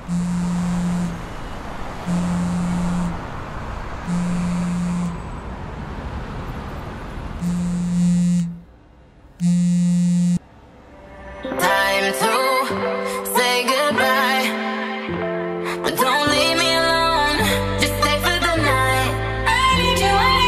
Time to say goodbye, but don't leave me alone. Just stay for the night. I need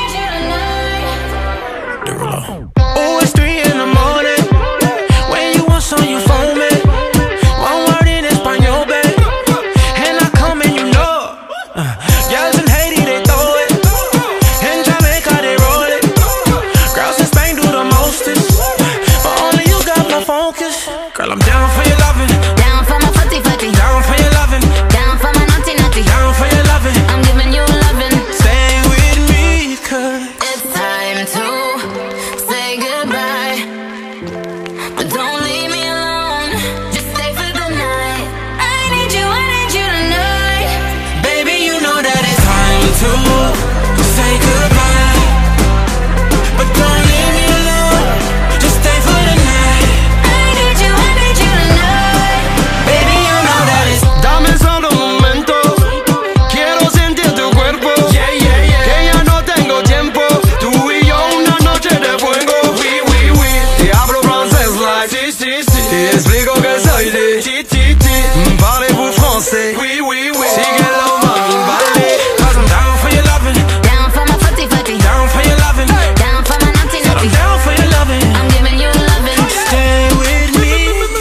you tonight. Oh, it's 3 in the morning. When you want some, you phone me. One word in Espanol, babe, and I come and you know it. Girls in Haiti, they throw it. In Jamaica, they roll it. Girls in Spain do the mostest, but only you got my focus. Girl, I'm down for your loving. Down for my footy footy. Down for your loving. Down for my naughty naughty. Down for your loving. I'm giving you loving. Stay with me, cause It's time to say goodbye, but don't leave me alone. Just stay for the night. I need you tonight. baby, you know that it's time to say goodbye, but don't leave me alone. Just stay for the night. I need you tonight. Baby, you know that it's dame solo un momento. Quiero sentir tu cuerpo. Yeah, yeah, yeah. Que ya no tengo tiempo. Tú y yo una noche de fuego. Oui, oui, oui. Te hablo francés like si, si, si. Te explico que soy de ti, ti, ti. Parlez-vous français? Oui, oui, oui. Síguelo, mami, vale. 'Cause I'm down for your loving. Down for my footy footy. Down for your loving. Down for my naughty Said I'm naughty. down for your loving. I'm giving you loving. Stay with me.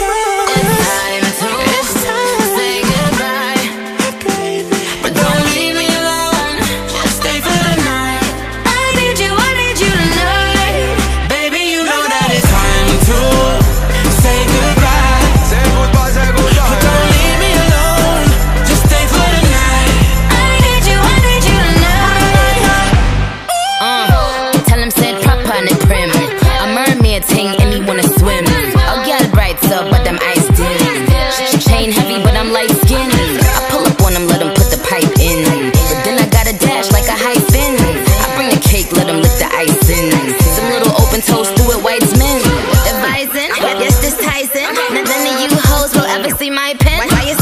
It's time to say goodbye, but don't leave me alone. Just stay for the night. I need you tonight. Baby, you know that it's time to say goodbye. Say goodbye, say goodbye. But don't leave me alone. Just stay for the night. I need you tonight. Tell him said proper and prim. A mermaid thing and he wanna swim. A girl bright up but them eyes dim. Chain heavy but I'm light skinned. I pull up on him, let him put the pipe in. But then I gotta dash like a high fin. I bring the cake, let him lick the ice in. Some little open toast, do it whites men. The bison, yes this Tyson. None of you hoes will ever see my pen. Why you